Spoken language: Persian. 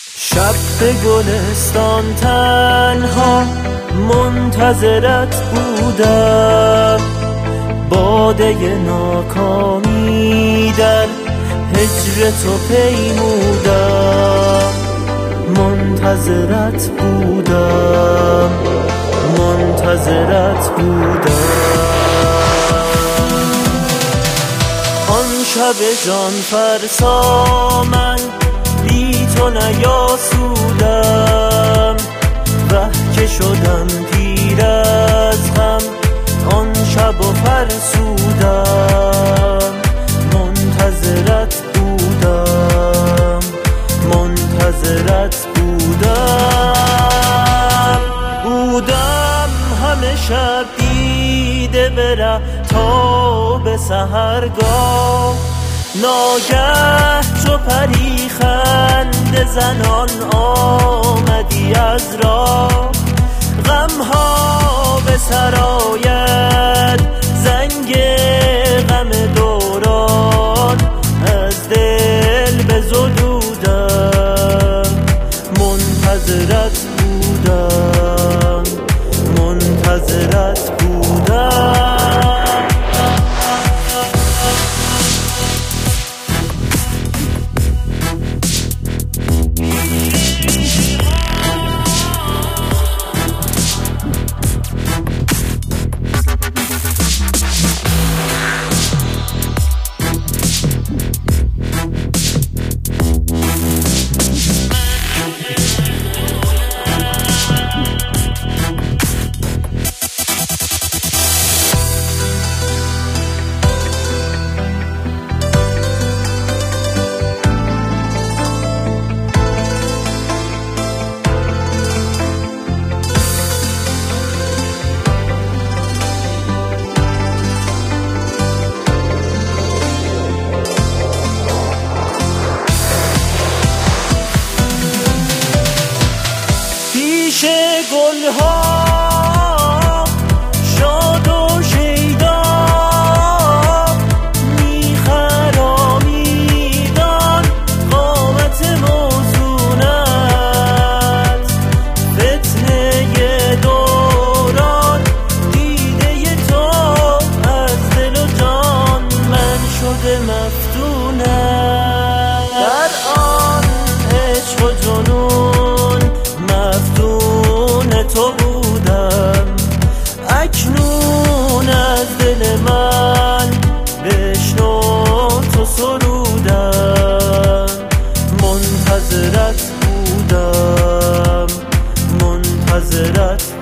شب به گلستان تنها منتظرت بودم، باده ناکامی در هجر تو پیمودم. منتظرت بودم، منتظرت بودم. آن شب جان فرسا من بی تو نیاسودم، وه که شدم پیر از غم آن شب و فرسودم. منتظرت بودم، منتظرت بودم همه شب دیده بره تا به سحرگاه. ناگه چو پری خنده زنان آمدی از راه. غمها به سر آید زنگ غم دوران، از دل بزدودم. منتظرت بودم، منتظرت بودم. پیش گلها شاد و شیدا میخرامیدان قامت موزونت. فتنه دوران دیده تو از دل و جان من شده مفتونت. در آن عشق و جنون مفتون تو بودم، اکنون از دل من بشنو تو سرودم. منتظرت بودم، منتظرت